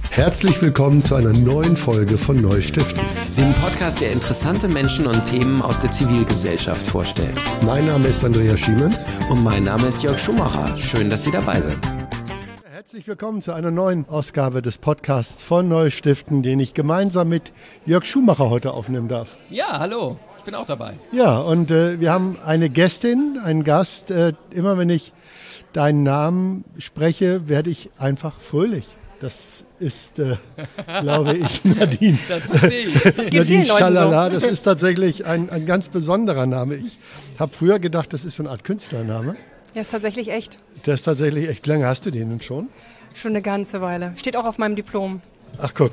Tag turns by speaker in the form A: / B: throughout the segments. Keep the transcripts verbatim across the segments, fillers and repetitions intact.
A: Herzlich willkommen zu einer neuen Folge von Neustiften,
B: dem Podcast, der interessante Menschen und Themen aus der Zivilgesellschaft vorstellt.
A: Mein Name ist Andreas Schiemens.
B: Und mein Name ist Jörg Schumacher. Schön, dass Sie dabei sind.
A: Herzlich willkommen zu einer neuen Ausgabe des Podcasts von Neustiften, den ich gemeinsam mit Jörg Schumacher heute aufnehmen darf.
C: Ja, hallo, ich bin auch dabei.
A: Ja, und äh, wir haben eine Gästin, einen Gast. Äh, immer wenn ich deinen Namen spreche, werde ich einfach fröhlich. Das ist, äh, glaube ich, Nadine.
C: Das verstehe ich.
A: Das Nadine Schalala, das ist tatsächlich ein, ein ganz besonderer Name. Ich habe früher gedacht, das ist so eine Art Künstlername.
D: Ja, ist tatsächlich echt.
A: Das ist tatsächlich echt. Lange hast du den denn schon?
D: Schon eine ganze Weile. Steht auch auf meinem Diplom.
A: Ach, guck.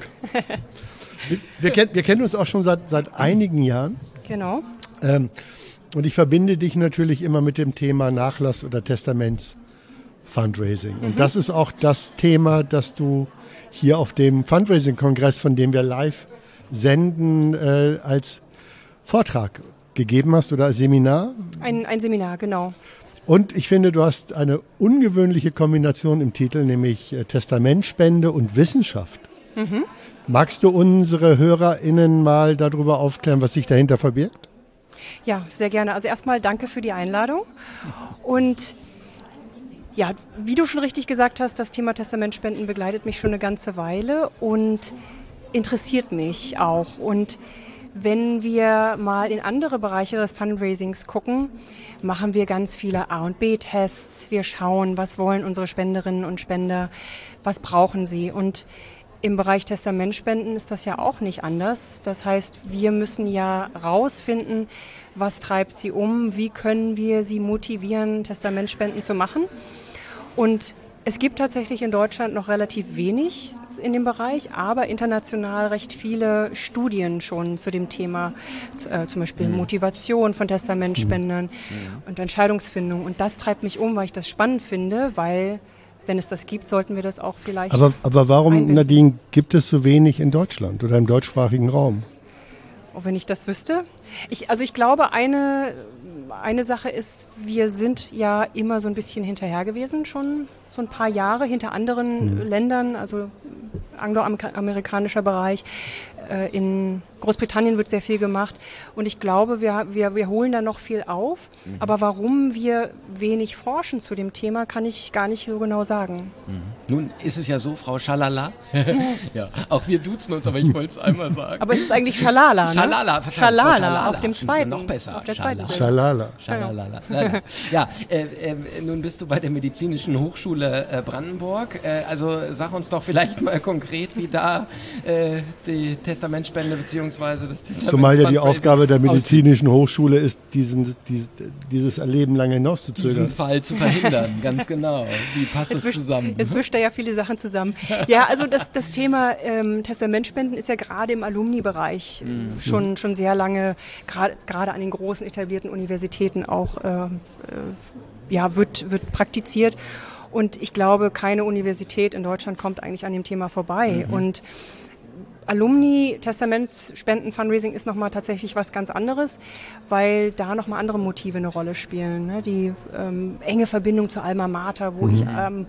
A: wir, wir, kenn, wir kennen uns auch schon seit, seit einigen Jahren.
D: Genau.
A: Ähm, und ich verbinde dich natürlich immer mit dem Thema Nachlass oder Testaments. Fundraising. Und mhm. das ist auch das Thema, das du hier auf dem Fundraising-Kongress, von dem wir live senden, äh, als Vortrag gegeben hast oder als Seminar.
D: Ein, ein Seminar, genau.
A: Und ich finde, du hast eine ungewöhnliche Kombination im Titel, nämlich äh, Testamentspende und Wissenschaft. Mhm. Magst du unsere HörerInnen mal darüber aufklären, was sich dahinter verbirgt?
D: Ja, sehr gerne. Also erstmal danke für die Einladung. Und ja, wie du schon richtig gesagt hast, das Thema Testamentspenden begleitet mich schon eine ganze Weile und interessiert mich auch. Und wenn wir mal in andere Bereiche des Fundraisings gucken, machen wir ganz viele A- und B-Tests. Wir schauen, was wollen unsere Spenderinnen und Spender, was brauchen sie. Und im Bereich Testamentspenden ist das ja auch nicht anders. Das heißt, wir müssen ja rausfinden, was treibt sie um, wie können wir sie motivieren, Testamentspenden zu machen. Und es gibt tatsächlich in Deutschland noch relativ wenig in dem Bereich, aber international recht viele Studien schon zu dem Thema, äh, zum Beispiel mhm. Motivation von Testamentspendern mhm. und Entscheidungsfindung. Und das treibt mich um, weil ich das spannend finde, weil, wenn es das gibt, sollten wir das auch vielleicht
A: Aber, aber warum,
D: einbinden.
A: Nadine, gibt es so wenig in Deutschland oder im deutschsprachigen Raum?
D: Auch wenn ich das wüsste. Ich, also ich glaube, eine... Eine Sache ist, wir sind ja immer so ein bisschen hinterher gewesen, schon so ein paar Jahre hinter anderen mhm. Ländern, also angloamerikanischer Bereich. In Großbritannien wird sehr viel gemacht und ich glaube, wir, wir, wir holen da noch viel auf. Mhm. Aber warum wir wenig forschen zu dem Thema, kann ich gar nicht so genau sagen.
C: Mhm. Nun ist es ja so, Frau Schalala, ja, auch wir duzen uns, aber ich wollte es einmal sagen.
D: Aber es ist eigentlich Schalala, ne?
C: Schalala,
D: Schalala,
C: Schalala,
D: auf dem zweiten.
C: Noch besser.
D: Auf der zweiten
A: Schalala.
C: Schalala. Schalala. Ja, äh, äh, nun bist du bei der Medizinischen Hochschule äh, Brandenburg. Äh, also sag uns doch vielleicht mal konkret, wie da äh, die Testamentspende bzw. das Testament
A: Zumal ja die Aufgabe der Medizinischen Hochschule ist, diesen, dieses, dieses Erleben lange hinauszuzögern.
C: Diesen Fall zu verhindern, ganz genau. Wie passt
D: jetzt
C: das zusammen?
D: Jetzt mischt er ja viele Sachen zusammen. Ja, also das, das Thema ähm, Testamentspenden ist ja gerade im Alumni-Bereich mhm. schon, schon sehr lange, gerade an den großen etablierten Universitäten auch, äh, äh, ja, wird, wird praktiziert. Und ich glaube, keine Universität in Deutschland kommt eigentlich an dem Thema vorbei. Mhm. Und Alumni, Testamentsspenden, Fundraising ist nochmal tatsächlich was ganz anderes, weil da nochmal andere Motive eine Rolle spielen. Ne? Die ähm, enge Verbindung zur Alma Mater, wo mhm. ich ähm,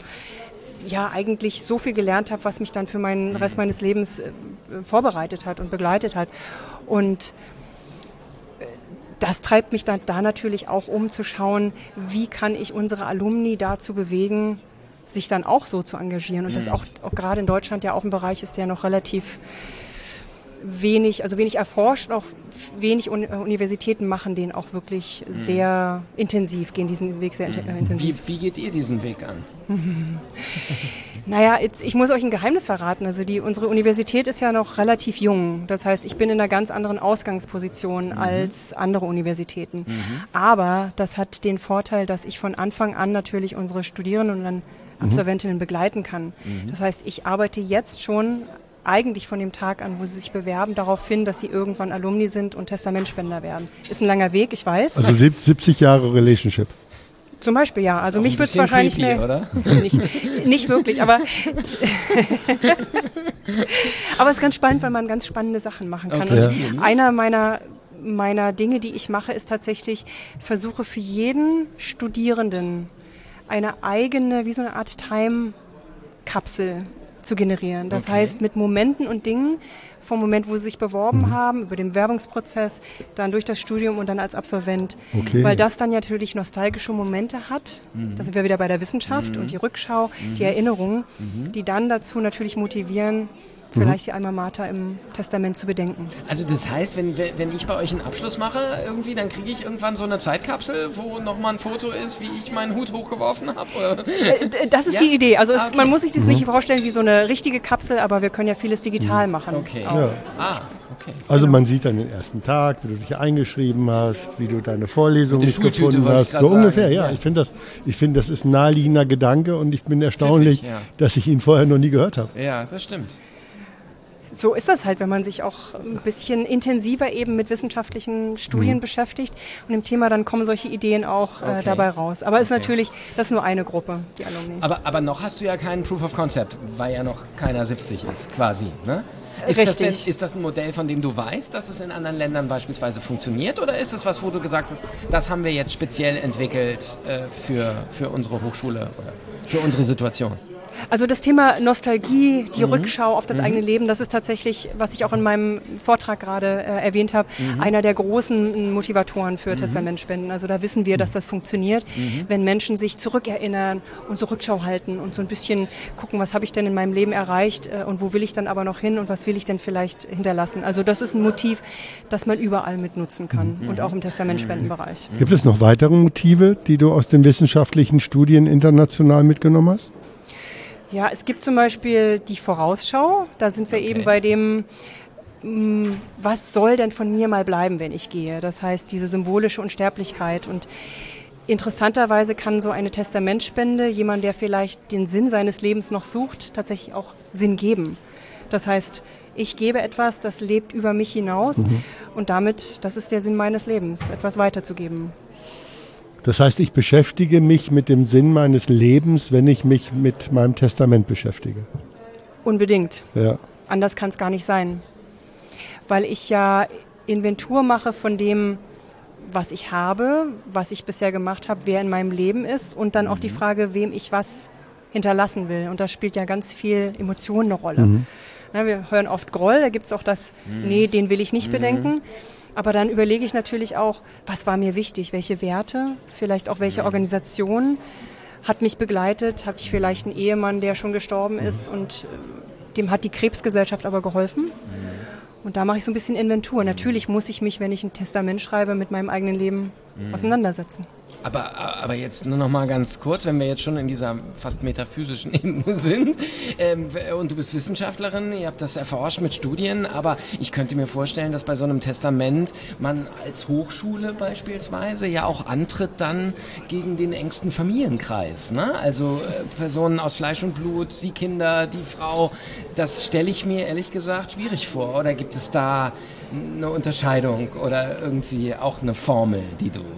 D: ja eigentlich so viel gelernt habe, was mich dann für meinen Rest meines Lebens äh, vorbereitet hat und begleitet hat. Und das treibt mich dann da natürlich auch um zu schauen, wie kann ich unsere Alumni dazu bewegen, sich dann auch so zu engagieren. Und mhm. das auch, auch gerade in Deutschland ja auch ein Bereich ist, der noch relativ wenig, also wenig erforscht, auch wenig Un- Universitäten machen den auch wirklich mhm. sehr intensiv, gehen diesen Weg sehr mhm. intensiv.
C: Wie, wie geht ihr diesen Weg an?
D: Mhm. Naja, jetzt, ich muss euch ein Geheimnis verraten. Also die, unsere Universität ist ja noch relativ jung. Das heißt, ich bin in einer ganz anderen Ausgangsposition mhm. als andere Universitäten. Mhm. Aber das hat den Vorteil, dass ich von Anfang an natürlich unsere Studierenden und dann Absolventinnen begleiten kann. Mhm. Das heißt, ich arbeite jetzt schon eigentlich von dem Tag an, wo sie sich bewerben, darauf hin, dass sie irgendwann Alumni sind und Testamentspender werden. Ist ein langer Weg, ich weiß.
A: Also siebzig Jahre Relationship.
D: Zum Beispiel, ja. Also mich wird es wahrscheinlich
C: creepy,
D: mehr...
C: Oder?
D: Nicht, nicht wirklich, aber... aber es ist ganz spannend, weil man ganz spannende Sachen machen kann.
A: Okay.
D: Und ja. einer meiner, meiner Dinge, die ich mache, ist tatsächlich, versuche für jeden Studierenden eine eigene, wie so eine Art Time-Kapsel zu generieren. Das
C: Okay.
D: heißt, mit Momenten und Dingen vom Moment, wo sie sich beworben mhm. haben, über den Bewerbungsprozess, dann durch das Studium und dann als Absolvent.
A: Okay.
D: Weil das dann natürlich nostalgische Momente hat. Mhm. Da sind wir wieder bei der Wissenschaft mhm. und die Rückschau, mhm. die Erinnerungen, mhm. die dann dazu natürlich motivieren, vielleicht die Alma Mater im Testament zu bedenken.
C: Also das heißt, wenn, wenn ich bei euch einen Abschluss mache, irgendwie, dann kriege ich irgendwann so eine Zeitkapsel, wo nochmal ein Foto ist, wie ich meinen Hut hochgeworfen habe?
D: Äh, das ist ja? die Idee. Also es, ah, okay. man muss sich das mhm. nicht vorstellen wie so eine richtige Kapsel, aber wir können ja vieles digital mhm. machen.
C: Okay.
A: Ja.
C: Ah, okay.
A: Also
D: genau.
A: man sieht dann den ersten Tag, wie du dich eingeschrieben hast, wie du deine Vorlesung nicht gefunden hast. So
C: sagen.
A: ungefähr, ja.
C: ja.
A: Ich finde das, ich finde, das ist ein naheliegender Gedanke und ich bin erstaunlich,
C: Pfiffig, ja.
A: dass ich ihn vorher noch nie gehört habe.
C: Ja, das stimmt.
D: So ist das halt, wenn man sich auch ein bisschen intensiver eben mit wissenschaftlichen Studien mhm. beschäftigt und im Thema, dann kommen solche Ideen auch äh, okay. dabei raus. Aber es okay. ist natürlich, das ist nur eine Gruppe, die Alumni.
C: Aber, aber noch hast du ja keinen Proof of Concept, weil ja noch keiner siebzig ist, quasi, ne? Ist
D: Richtig.
C: Das denn, ist das ein Modell, von dem du weißt, dass es in anderen Ländern beispielsweise funktioniert? Oder ist das was, wo du gesagt hast, das haben wir jetzt speziell entwickelt äh, für, für unsere Hochschule oder für unsere Situation?
D: Also das Thema Nostalgie, die
C: mhm.
D: Rückschau auf das mhm. eigene Leben, das ist tatsächlich, was ich auch in meinem Vortrag gerade äh, erwähnt habe, mhm. einer der großen Motivatoren für mhm. Testamentspenden. Also da wissen wir, dass das funktioniert, mhm. wenn Menschen sich zurückerinnern und so Rückschau halten und so ein bisschen gucken, was habe ich denn in meinem Leben erreicht äh, und wo will ich dann aber noch hin und was will ich denn vielleicht hinterlassen. Also das ist ein Motiv, das man überall mitnutzen kann mhm. und auch im Testamentspendenbereich.
A: Gibt es noch weitere Motive, die du aus den wissenschaftlichen Studien international mitgenommen hast?
D: Ja, es gibt zum Beispiel die Vorausschau. Da sind wir okay. eben bei dem, mh, was soll denn von mir mal bleiben, wenn ich gehe? Das heißt, diese symbolische Unsterblichkeit. Und interessanterweise kann so eine Testamentspende jemand, der vielleicht den Sinn seines Lebens noch sucht, tatsächlich auch Sinn geben. Das heißt, ich gebe etwas, das lebt über mich hinaus mhm. und damit, das ist der Sinn meines Lebens, etwas weiterzugeben.
A: Das heißt, ich beschäftige mich mit dem Sinn meines Lebens, wenn ich mich mit meinem Testament beschäftige.
D: Unbedingt.
A: Ja.
D: Anders kann es gar nicht sein. Weil ich ja Inventur mache von dem, was ich habe, was ich bisher gemacht habe, wer in meinem Leben ist und dann mhm. auch die Frage, wem ich was hinterlassen will. Und da spielt ja ganz viel Emotion eine Rolle. Mhm. Ja, wir hören oft Groll, da gibt es auch das, mhm. nee, den will ich nicht mhm. bedenken. Aber dann überlege ich natürlich auch, was war mir wichtig, welche Werte, vielleicht auch welche Organisation hat mich begleitet, hatte ich vielleicht einen Ehemann, der schon gestorben ist und dem hat die Krebsgesellschaft aber geholfen. Und da mache ich so ein bisschen Inventur. Natürlich muss ich mich, wenn ich ein Testament schreibe, mit meinem eigenen Leben auseinandersetzen.
C: Aber, aber jetzt nur noch mal ganz kurz, wenn wir jetzt schon in dieser fast metaphysischen Ebene sind ähm, und du bist Wissenschaftlerin, ihr habt das erforscht mit Studien, aber ich könnte mir vorstellen, dass bei so einem Testament man als Hochschule beispielsweise ja auch antritt dann gegen den engsten Familienkreis, ne? Also äh, Personen aus Fleisch und Blut, die Kinder, die Frau, das stelle ich mir ehrlich gesagt schwierig vor. Oder gibt es da eine Unterscheidung oder irgendwie auch eine Formel, die du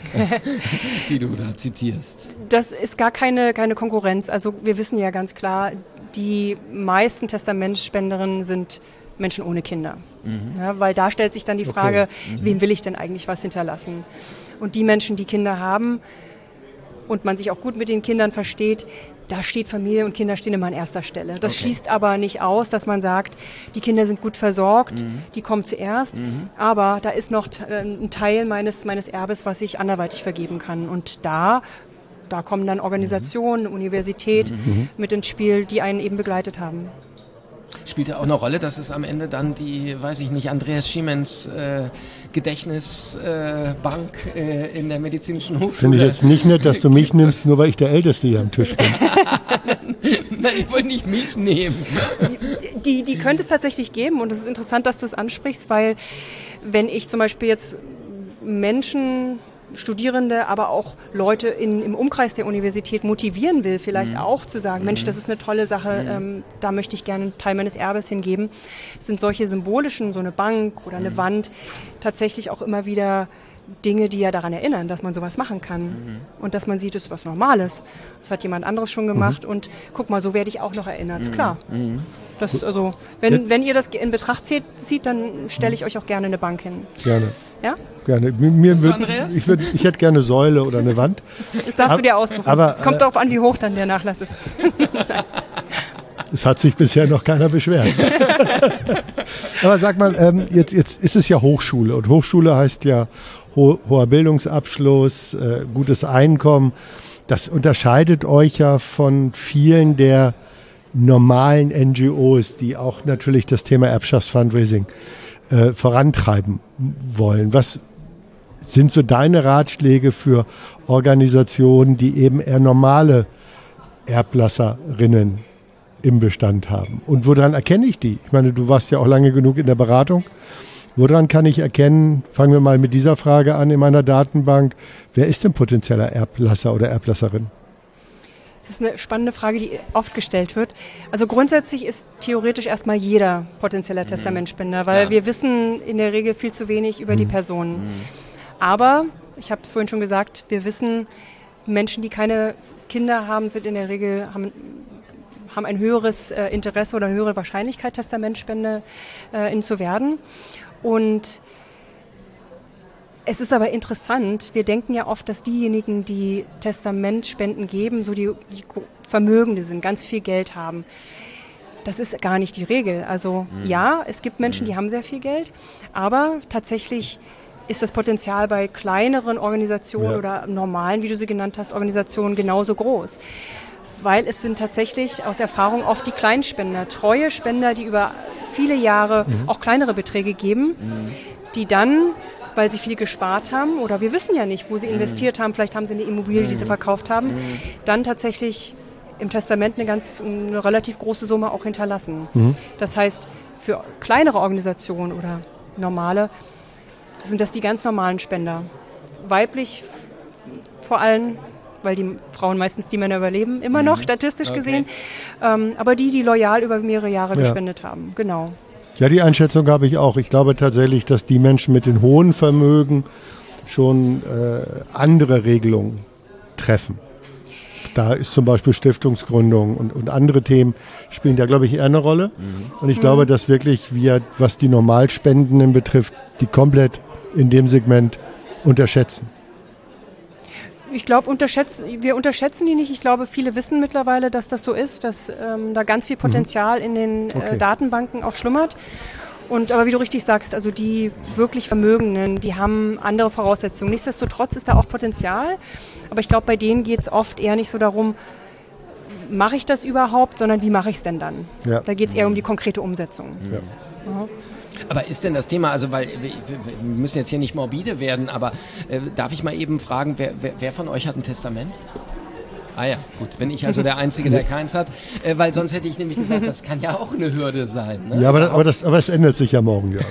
C: die du da zitierst?
D: Das ist gar keine, keine Konkurrenz. Also wir wissen ja ganz klar, die meisten Testamentsspenderinnen sind Menschen ohne Kinder. Mhm. Ja, weil da stellt sich dann die Frage, okay. mhm. wem will ich denn eigentlich was hinterlassen? Und die Menschen, die Kinder haben und man sich auch gut mit den Kindern versteht, da steht Familie und Kinder stehen immer an erster Stelle. Das okay. schließt aber nicht aus, dass man sagt, die Kinder sind gut versorgt, mhm. die kommen zuerst, mhm. aber da ist noch t- ein Teil meines, meines Erbes, was ich anderweitig vergeben kann. Und da, da kommen dann Organisationen, mhm. Universität mhm. mit ins Spiel, die einen eben begleitet haben.
C: Spielt ja auch eine Rolle, dass es am Ende dann die, weiß ich nicht, Andreas Schiemens äh, Gedächtnisbank äh, äh, in der medizinischen Hochschule.
A: Finde ich jetzt nicht nett, dass du mich nimmst, nur weil ich der Älteste hier am Tisch bin.
C: Nein, ich wollte nicht mich nehmen.
D: Die, die könnte es tatsächlich geben und es ist interessant, dass du es ansprichst, weil wenn ich zum Beispiel jetzt Menschen, Studierende, aber auch Leute in, im Umkreis der Universität motivieren will, vielleicht mhm. auch zu sagen, Mensch, das ist eine tolle Sache, mhm. ähm, da möchte ich gerne einen Teil meines Erbes hingeben, sind solche symbolischen, so eine Bank oder eine mhm. Wand, tatsächlich auch immer wieder Dinge, die ja daran erinnern, dass man sowas machen kann mhm. und dass man sieht, es ist was Normales. Das hat jemand anderes schon gemacht mhm. und guck mal, so werde ich auch noch erinnert. Mhm. Klar. Mhm. Das, also, wenn, wenn ihr das in Betracht zieht, zieht dann stelle ich euch auch gerne eine Bank hin.
A: Gerne.
D: Ja?
A: Gerne. Mir würd, ich, würd, ich hätte gerne Säule oder eine Wand.
D: Das darfst aber, du dir aussuchen. Aber, es kommt äh, darauf an, wie hoch dann der Nachlass ist.
A: Es hat sich bisher noch keiner beschwert. Aber sag mal, ähm, jetzt, jetzt ist es ja Hochschule und Hochschule heißt ja ho- hoher Bildungsabschluss, äh, gutes Einkommen. Das unterscheidet euch ja von vielen der normalen N G Os, die auch natürlich das Thema Erbschaftsfundraising äh, vorantreiben wollen. Was sind so deine Ratschläge für Organisationen, die eben eher normale Erblasserinnen im Bestand haben? Und woran erkenne ich die? Ich meine, du warst ja auch lange genug in der Beratung. Woran kann ich erkennen, fangen wir mal mit dieser Frage an in meiner Datenbank, wer ist denn potenzieller Erblasser oder Erblasserin?
D: Das ist eine spannende Frage, die oft gestellt wird. Also grundsätzlich ist theoretisch erstmal jeder potenzieller mhm. Testamentspender, weil ja. wir wissen in der Regel viel zu wenig über mhm. die Person. Mhm. Aber, ich habe es vorhin schon gesagt, wir wissen, Menschen, die keine Kinder haben, sind in der Regel, haben, haben ein höheres äh, Interesse oder eine höhere Wahrscheinlichkeit, Testamentspender äh, zu werden. Und es ist aber interessant, wir denken ja oft, dass diejenigen, die Testamentspenden geben, so die, die Vermögende sind, ganz viel Geld haben. Das ist gar nicht die Regel. Also mhm. ja, es gibt Menschen, die haben sehr viel Geld, aber tatsächlich ist das Potenzial bei kleineren Organisationen ja. oder normalen, wie du sie genannt hast, Organisationen genauso groß. Weil es sind tatsächlich aus Erfahrung oft die Kleinspender, treue Spender, die über viele Jahre mhm. auch kleinere Beträge geben, mhm. die dann, weil sie viel gespart haben, oder wir wissen ja nicht, wo sie investiert mhm. haben, vielleicht haben sie eine Immobilie, mhm. die sie verkauft haben, mhm. dann tatsächlich im Testament eine ganz, eine relativ große Summe auch hinterlassen. Mhm. Das heißt, für kleinere Organisationen oder normale, sind das die ganz normalen Spender. Weiblich vor allem, weil die Frauen meistens die Männer überleben, immer noch, statistisch okay. gesehen. Ähm, aber die, die loyal über mehrere Jahre ja. gespendet haben, genau.
A: Ja, die Einschätzung habe ich auch. Ich glaube tatsächlich, dass die Menschen mit den hohen Vermögen schon äh, andere Regelungen treffen. Da ist zum Beispiel Stiftungsgründung und, und andere Themen spielen da, glaube ich, eher eine Rolle. Mhm. Und ich mhm. glaube, dass wirklich wir, was die Normalspendenden betrifft, die komplett in dem Segment unterschätzen.
D: Ich glaube, unterschätz, wir unterschätzen die nicht. Ich glaube, viele wissen mittlerweile, dass das so ist, dass ähm, da ganz viel Potenzial mhm. in den okay. äh, Datenbanken auch schlummert. Und aber wie du richtig sagst, also die wirklich Vermögenden, die haben andere Voraussetzungen. Nichtsdestotrotz ist da auch Potenzial. Aber ich glaube, bei denen geht es oft eher nicht so darum, mache ich das überhaupt, sondern wie mache ich es denn dann? Ja. Da geht es eher um die konkrete Umsetzung. Ja. Mhm.
C: Aber ist denn das Thema, also weil wir, wir müssen jetzt hier nicht morbide werden, aber äh, darf ich mal eben fragen, wer, wer, wer von euch hat ein Testament? Ah ja, gut, bin ich also der Einzige, der keins hat, äh, weil sonst hätte ich nämlich gesagt, das kann ja auch eine Hürde sein. Ne?
A: Ja, aber das, aber, das, aber das ändert sich ja morgen, ja.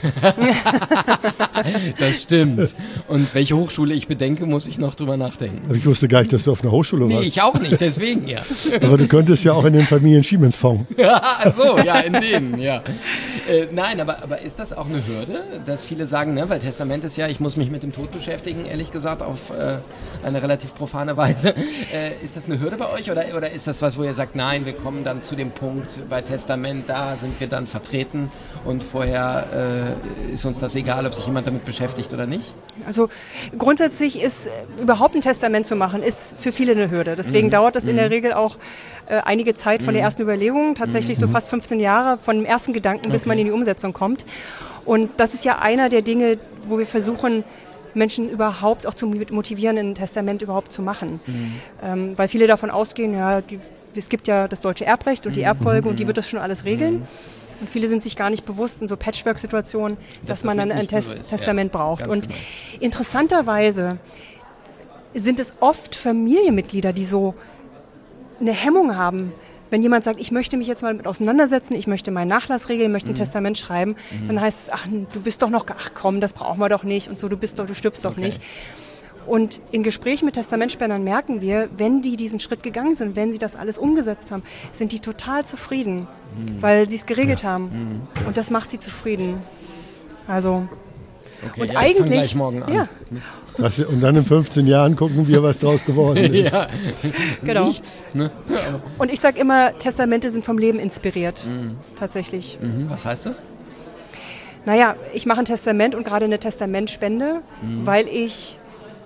C: Das stimmt. Und welche Hochschule ich bedenke, muss ich noch drüber nachdenken.
A: Aber ich wusste gar nicht, dass du auf einer Hochschule warst.
C: Nee, ich auch nicht, deswegen ja.
A: Aber du könntest ja auch in den Familien-Schiemens-Fonds.
C: Ach so, ja, in denen, ja. Äh, nein, aber, aber ist das auch eine Hürde, dass viele sagen, ne, weil Testament ist ja, ich muss mich mit dem Tod beschäftigen, ehrlich gesagt, auf äh, eine relativ profane Weise. Äh, ist das eine Hürde bei euch oder, oder ist das was, wo ihr sagt, nein, wir kommen dann zu dem Punkt bei Testament, da sind wir dann vertreten und vorher äh, ist uns das egal, ob sich jemand damit beschäftigt oder nicht?
D: Also grundsätzlich ist überhaupt ein Testament zu machen, ist für viele eine Hürde. Deswegen mhm. dauert das in der Regel auch äh, einige Zeit von mhm. der ersten Überlegung, tatsächlich mhm. so fast fünfzehn Jahre von dem ersten Gedanken, bis okay. man in die Umsetzung kommt. Und das ist ja einer der Dinge, wo wir versuchen, Menschen überhaupt auch zu motivieren, ein Testament überhaupt zu machen. Mhm. Ähm, weil viele davon ausgehen, ja, die, es gibt ja das deutsche Erbrecht und die Erbfolge mhm. und die wird das schon alles regeln. Mhm. Und viele sind sich gar nicht bewusst in so Patchwork-Situationen, dass das man dann ein Test- ist, Testament ja, braucht. Und genau. interessanterweise sind es oft Familienmitglieder, die so eine Hemmung haben. Wenn jemand sagt, ich möchte mich jetzt mal mit auseinandersetzen, ich möchte meinen Nachlass regeln, möchte ein mhm. Testament schreiben, mhm. dann heißt es, ach, du bist doch noch, ach komm, das brauchen wir doch nicht und so, du bist doch, du stirbst doch okay. nicht. Und in Gesprächen mit Testamentspendern merken wir, wenn die diesen Schritt gegangen sind, wenn sie das alles umgesetzt haben, sind die total zufrieden, mhm. weil sie es geregelt ja. haben. Mhm. Und das macht sie zufrieden. Also,
C: okay,
D: und
C: ja,
D: eigentlich,
C: ich fang gleich morgen an. Ja.
A: Das, und dann in fünfzehn Jahren gucken wir, was draus geworden ist.
C: Ja,
D: genau.
C: Nichts. Ne?
D: Und ich sage immer, Testamente sind vom Leben inspiriert, mhm. tatsächlich.
C: Mhm. Was heißt das?
D: Naja, ich mache ein Testament und gerade eine Testamentspende, mhm. weil ich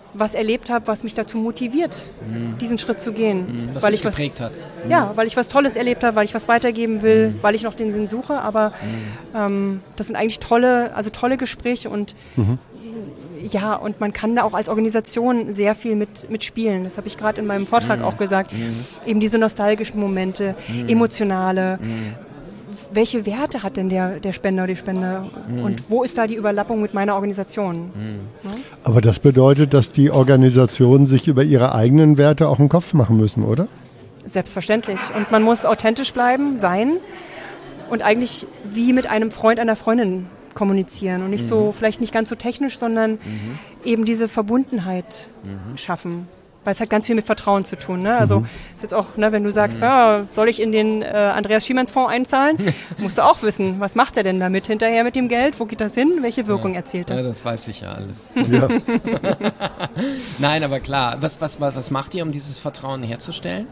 D: was erlebt habe, was mich dazu motiviert, mhm. diesen Schritt zu gehen.
C: Mhm, was
D: weil
C: mich
D: ich was
C: geprägt hat. Mhm.
D: Ja, weil ich was Tolles erlebt habe, weil ich was weitergeben will, mhm. weil ich noch den Sinn suche. Aber mhm. ähm, das sind eigentlich tolle, also tolle Gespräche und mhm. ja, und man kann da auch als Organisation sehr viel mit, mit spielen. Das habe ich gerade in meinem Vortrag mhm. auch gesagt. Mhm. Eben diese nostalgischen Momente, mhm. emotionale. Mhm. Welche Werte hat denn der, der Spender oder die Spender? Mhm. Und wo ist da die Überlappung mit meiner Organisation? Mhm. Ja?
A: Aber das bedeutet, dass die Organisationen sich über ihre eigenen Werte auch einen Kopf machen müssen, oder?
D: Selbstverständlich. Und man muss authentisch bleiben, sein und eigentlich wie mit einem Freund, einer Freundin kommunizieren und nicht mhm. so, vielleicht nicht ganz so technisch, sondern mhm. eben diese Verbundenheit mhm. schaffen. Weil es hat ganz viel mit Vertrauen zu tun. Ne? Also mhm. ist jetzt auch, ne, wenn du sagst, mhm. ah, soll ich in den äh, Andreas Schiemanns Fonds einzahlen, musst du auch wissen, was macht er denn damit hinterher mit dem Geld, wo geht das hin, welche Wirkung
C: ja.
D: erzielt das?
C: Ja, das weiß ich ja alles.
A: Ja.
C: Nein, aber klar, was, was, was macht ihr, um dieses Vertrauen herzustellen?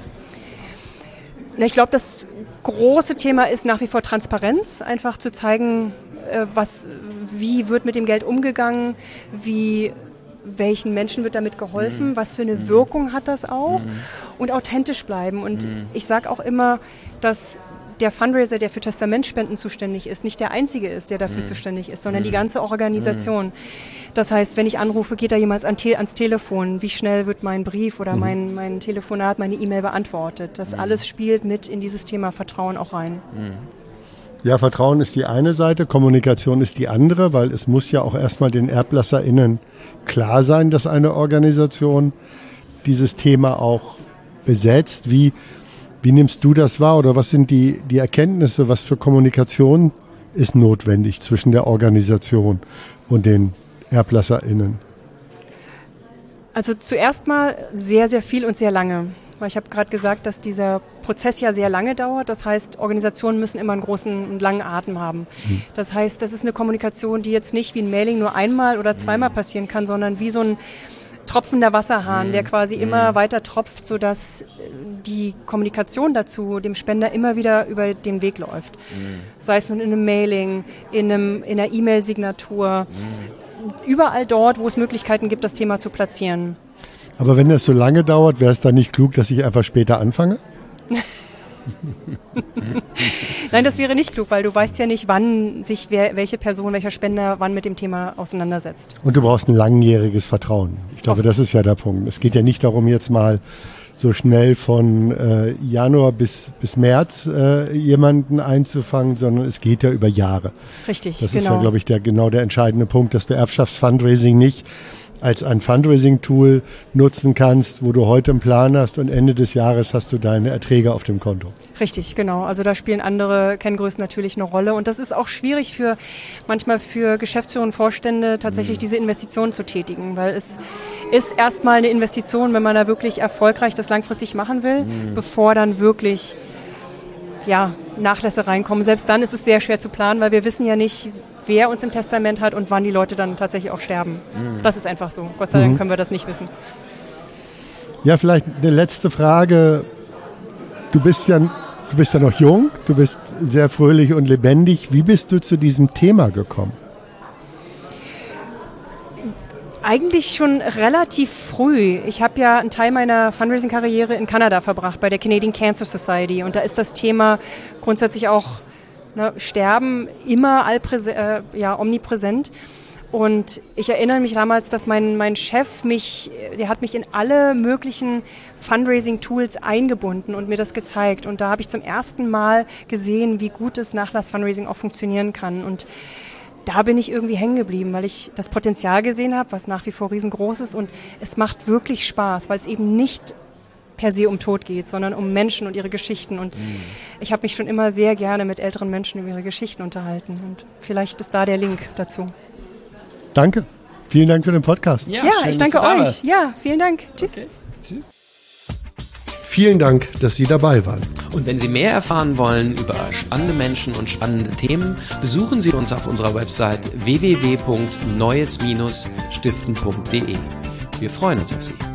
D: Na, ich glaube, das große Thema ist nach wie vor Transparenz, einfach zu zeigen, äh, was, wie wird mit dem Geld umgegangen, wie welchen Menschen wird damit geholfen, mhm. was für eine mhm. Wirkung hat das auch mhm. und authentisch bleiben. Und mhm. ich sage auch immer, dass der Fundraiser, der für Testamentspenden zuständig ist, nicht der einzige ist, der dafür mhm. zuständig ist, sondern mhm. die ganze Organisation. Mhm. Das heißt, wenn ich anrufe, geht da jemand an te- ans Telefon, wie schnell wird mein Brief oder mhm. mein, mein Telefonat, meine E-Mail beantwortet. Das mhm. alles spielt mit in dieses Thema Vertrauen auch rein.
C: Mhm.
A: Ja, Vertrauen ist die eine Seite, Kommunikation ist die andere, weil es muss ja auch erstmal den ErblasserInnen klar sein, dass eine Organisation dieses Thema auch besetzt. Wie, wie nimmst du das wahr oder was sind die, die Erkenntnisse, was für Kommunikation ist notwendig zwischen der Organisation und den ErblasserInnen?
D: Also zuerst mal sehr, sehr viel und sehr lange. Weil ich habe gerade gesagt, dass dieser Prozess ja sehr lange dauert. Das heißt, Organisationen müssen immer einen großen und langen Atem haben. Mhm. Das heißt, das ist eine Kommunikation, die jetzt nicht wie ein Mailing nur einmal oder zweimal passieren kann, sondern wie so ein tropfender Wasserhahn, mhm. der quasi mhm. immer weiter tropft, sodass die Kommunikation dazu dem Spender immer wieder über den Weg läuft. Mhm. Sei es nun in einem Mailing, in, einem, in einer E-Mail-Signatur, mhm. überall dort, wo es Möglichkeiten gibt, das Thema zu platzieren.
A: Aber wenn das so lange dauert, wäre es dann nicht klug, dass ich einfach später anfange?
D: Nein, das wäre nicht klug, weil du weißt ja nicht, wann sich wer, welche Person, welcher Spender wann mit dem Thema auseinandersetzt.
A: Und du brauchst ein langjähriges Vertrauen. Ich glaube, das ist ja der Punkt. Es geht ja nicht darum, jetzt mal so schnell von äh, Januar bis, bis März äh, jemanden einzufangen, sondern es geht ja über Jahre.
D: Richtig,
A: das
D: genau.
A: ist ja, glaube ich, der, genau der entscheidende Punkt, dass du Erbschaftsfundraising nicht als ein Fundraising-Tool nutzen kannst, wo du heute einen Plan hast und Ende des Jahres hast du deine Erträge auf dem Konto.
D: Richtig, genau. Also da spielen andere Kenngrößen natürlich eine Rolle und das ist auch schwierig für manchmal für Geschäftsführer und Vorstände tatsächlich mhm. diese Investitionen zu tätigen, weil es ist erstmal eine Investition, wenn man da wirklich erfolgreich das langfristig machen will, mhm. bevor dann wirklich ja, Nachlässe reinkommen. Selbst dann ist es sehr schwer zu planen, weil wir wissen ja nicht, wer uns im Testament hat und wann die Leute dann tatsächlich auch sterben. Mhm. Das ist einfach so. Gott sei Dank mhm. können wir das nicht wissen.
A: Ja, vielleicht eine letzte Frage. Du bist ja, du bist ja noch jung, du bist sehr fröhlich und lebendig. Wie bist du zu diesem Thema gekommen?
D: Eigentlich schon relativ früh. Ich habe ja einen Teil meiner Fundraising-Karriere in Kanada verbracht, bei der Canadian Cancer Society. Und da ist das Thema grundsätzlich auch ne, Sterben immer allpräse- äh, ja, omnipräsent. Und ich erinnere mich damals, dass mein, mein Chef mich, der hat mich in alle möglichen Fundraising-Tools eingebunden und mir das gezeigt. Und da habe ich zum ersten Mal gesehen, wie gut das Nachlass-Fundraising auch funktionieren kann. Und da bin ich irgendwie hängen geblieben, weil ich das Potenzial gesehen habe, was nach wie vor riesengroß ist. Und es macht wirklich Spaß, weil es eben nicht per se um Tod geht, sondern um Menschen und ihre Geschichten. Und mhm. ich habe mich schon immer sehr gerne mit älteren Menschen über ihre Geschichten unterhalten. Und vielleicht ist da der Link dazu.
A: Danke. Vielen Dank für den Podcast.
D: Ja, ja schön, ich danke euch. Ja, vielen Dank. Tschüss.
C: Okay. Tschüss.
A: Vielen Dank, dass Sie dabei waren.
B: Und wenn Sie mehr erfahren wollen über spannende Menschen und spannende Themen, besuchen Sie uns auf unserer Website w w w punkt neues Bindestrich stiften punkt d e. Wir freuen uns auf Sie.